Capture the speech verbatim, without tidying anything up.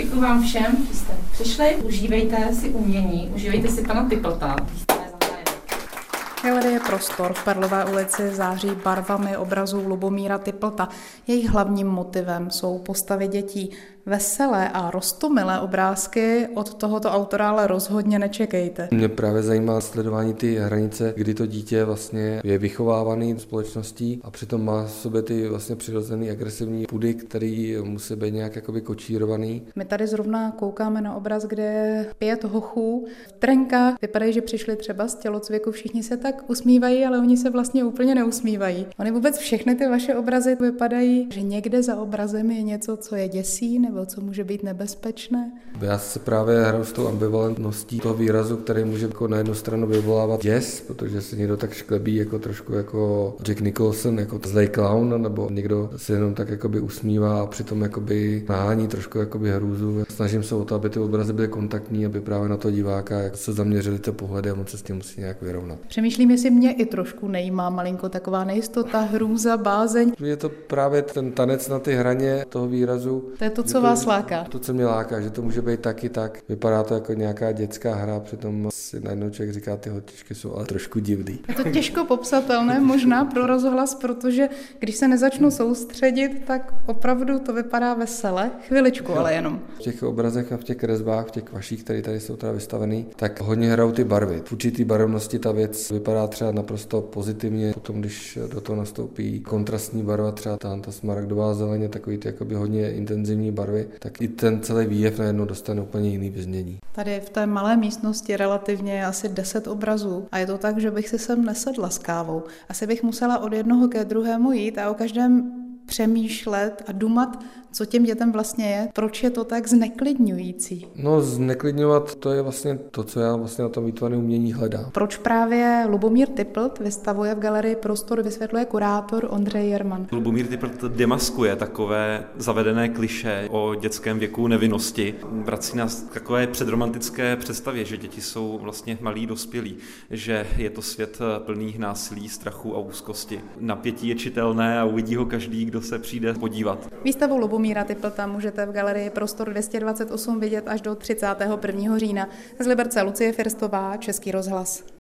Děkuji vám všem, že jste přišli. Užívejte si umění, užívejte si pana Typlta. Galerie Prostor v Perlové ulici září barvami obrazů Lubomíra Typlta. Jejich hlavním motivem jsou postavy dětí. Veselé a roztomilé obrázky od tohoto autora ale rozhodně nečekejte. Mě právě zajímá sledování ty hranice, kdy to dítě vlastně je vychovávaný společností a přitom má v sobě ty vlastně přirozený agresivní pudy, který musí být nějak jakoby kočírovaný. My tady zrovna koukáme na obraz, kde je pět hochů v trenkách. Vypadají, že přišli třeba z tělocviku, všichni se tak usmívají, ale oni se vlastně úplně neusmívají. Ony vůbec všechny ty vaše obrazy vypadají, že někde za obrazem je něco, co je děsí, nebo co může být nebezpečné? Já se právě hraju s tou ambivalentností toho výrazu, který může jako na jednu stranu vyvolávat děs, protože se někdo tak šklebí jako trošku jako Jack Nicholson, jako zlej clown, nebo někdo se jenom tak jakoby usmívá a přitom jakoby nahání trošku jakoby hrůzu. Snažím se o to, aby ty obrazy byly kontaktní, aby právě na to diváka jak se zaměřili ty pohledy a on se s tím musí nějak vyrovnat. Přemýšlím, jestli mě i trošku nejímá malinko taková nejistota, hrůza, bázeň. Je to právě ten tanec na ty hraně toho výrazu. To je to, co vás láká. To, co mě láká, že to může být taky tak. Vypadá to jako nějaká dětská hra, přitom si najednou člověk říká, ty holčičky jsou ale trošku divný. Je to těžko popsatelné možná pro rozhlas, protože když se nezačnu soustředit, tak opravdu to vypadá vesele. Chviličku, ale jenom. V těch obrazech a v těch kresbách, v těch vašich, které tady jsou teda vystavený, tak hodně hrajou ty barvy. V určitý barevnosti ta věc vypadá třeba naprosto pozitivně. Potom, když do toho nastoupí kontrastní barva, třeba ta, ta smaragdová zeleně, takový ty jakoby hodně intenzivní barvy, tak i ten celý výjev najednou dostane úplně jiný vyznění. Tady v té malé místnosti relativně je asi deset obrazů a je to tak, že bych si sem nesedla s kávou. Asi bych musela od jednoho ke druhému jít a o každém přemýšlet a dumat, co těm dětem vlastně je, proč je to tak zneklidňující. No zneklidňovat, to je vlastně to, co já vlastně na tom výtvarném umění hledám. Proč právě Lubomír Typlt vystavuje v Galerii Prostor, vysvětluje kurátor Ondřej Jerman. Lubomír Typlt demaskuje takové zavedené klišé o dětském věku nevinnosti. Vrací nás k takové předromantické představě, že děti jsou vlastně malí dospělí, že je to svět plný násilí, strachu a úzkosti. Napětí je čitelné a uvidí ho každý, kdo se přijde podívat. Výstavu Lubomíra Typlta můžete v Galerii Prostor dvě stě dvacet osm vidět až do třicátého prvního října. Z Liberce Lucie Firstová, Český rozhlas.